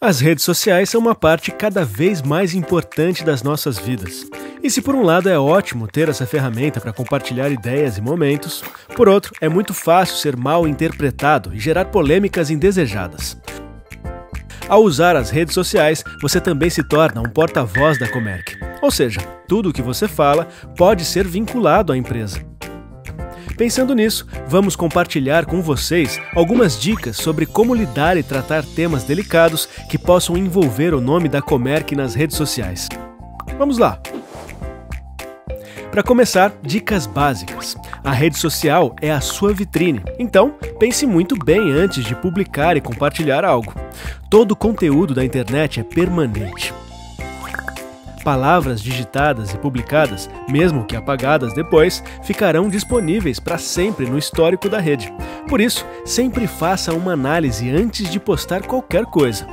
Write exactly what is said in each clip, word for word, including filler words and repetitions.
As redes sociais são uma parte cada vez mais importante das nossas vidas. E se por um lado é ótimo ter essa ferramenta para compartilhar ideias e momentos, por outro, é muito fácil ser mal interpretado e gerar polêmicas indesejadas. Ao usar as redes sociais, você também se torna um porta-voz da Comerc. Ou seja, tudo o que você fala pode ser vinculado à empresa. Pensando nisso, vamos compartilhar com vocês algumas dicas sobre como lidar e tratar temas delicados que possam envolver o nome da Comerc nas redes sociais. Vamos lá! Para começar, dicas básicas. A rede social é a sua vitrine, então pense muito bem antes de publicar e compartilhar algo. Todo o conteúdo da internet é permanente. Palavras digitadas e publicadas, mesmo que apagadas depois, ficarão disponíveis para sempre no histórico da rede. Por isso, sempre faça uma análise antes de postar qualquer coisa.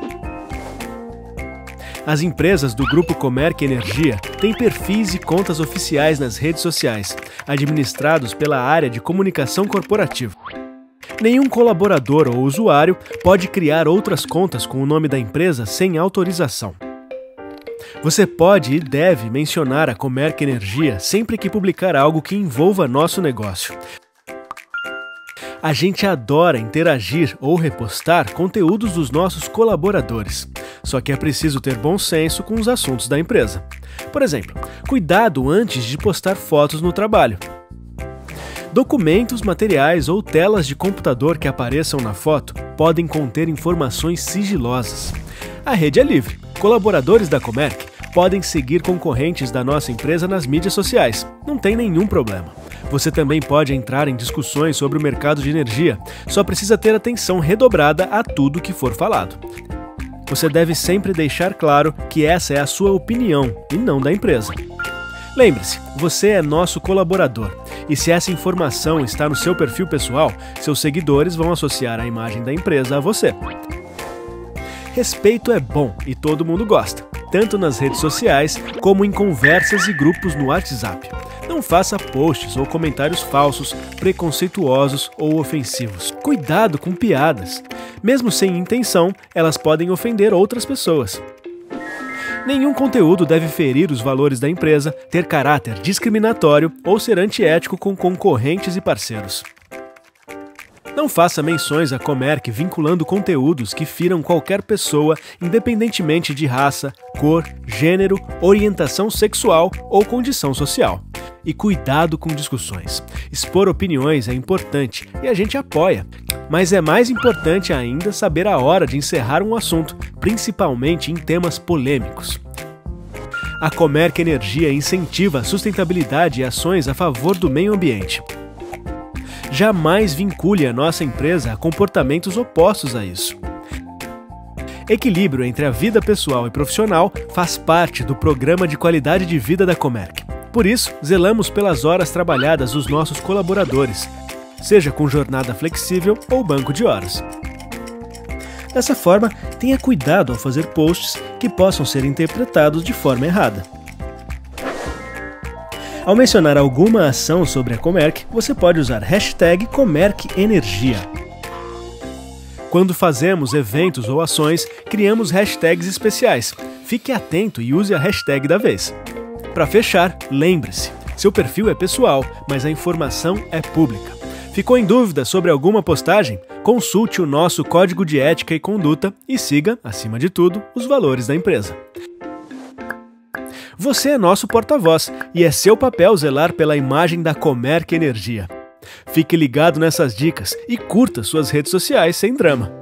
As empresas do Grupo Comerc Energia têm perfis e contas oficiais nas redes sociais, administrados pela área de comunicação corporativa. Nenhum colaborador ou usuário pode criar outras contas com o nome da empresa sem autorização. Você pode e deve mencionar a Comerc Energia sempre que publicar algo que envolva nosso negócio. A gente adora interagir ou repostar conteúdos dos nossos colaboradores. Só que é preciso ter bom senso com os assuntos da empresa. Por exemplo, cuidado antes de postar fotos no trabalho. Documentos, materiais ou telas de computador que apareçam na foto podem conter informações sigilosas. A rede é livre. Colaboradores da Comerc podem seguir concorrentes da nossa empresa nas mídias sociais. Não tem nenhum problema. Você também pode entrar em discussões sobre o mercado de energia. Só precisa ter atenção redobrada a tudo que for falado. Você deve sempre deixar claro que essa é a sua opinião e não da empresa. Lembre-se, você é nosso colaborador. E se essa informação está no seu perfil pessoal, seus seguidores vão associar a imagem da empresa a você. Respeito é bom e todo mundo gosta, tanto nas redes sociais como em conversas e grupos no WhatsApp. Não faça posts ou comentários falsos, preconceituosos ou ofensivos. Cuidado com piadas. Mesmo sem intenção, elas podem ofender outras pessoas. Nenhum conteúdo deve ferir os valores da empresa, ter caráter discriminatório ou ser antiético com concorrentes e parceiros. Não faça menções à Comerc vinculando conteúdos que firam qualquer pessoa, independentemente de raça, cor, gênero, orientação sexual ou condição social. E cuidado com discussões. Expor opiniões é importante e a gente apoia. Mas é mais importante ainda saber a hora de encerrar um assunto, principalmente em temas polêmicos. A Comerc Energia incentiva a sustentabilidade e ações a favor do meio ambiente. Jamais vincule a nossa empresa a comportamentos opostos a isso. Equilíbrio entre a vida pessoal e profissional faz parte do programa de qualidade de vida da Comerc. Por isso, zelamos pelas horas trabalhadas dos nossos colaboradores, seja com jornada flexível ou banco de horas. Dessa forma, tenha cuidado ao fazer posts que possam ser interpretados de forma errada. Ao mencionar alguma ação sobre a Comerc, você pode usar hashtag Comerc Energia. Quando fazemos eventos ou ações, criamos hashtags especiais. Fique atento e use a hashtag da vez. Para fechar, lembre-se, seu perfil é pessoal, mas a informação é pública. Ficou em dúvida sobre alguma postagem? Consulte o nosso Código de Ética e Conduta e siga, acima de tudo, os valores da empresa. Você é nosso porta-voz e é seu papel zelar pela imagem da Comerc Energia. Fique ligado nessas dicas e curta suas redes sociais sem drama.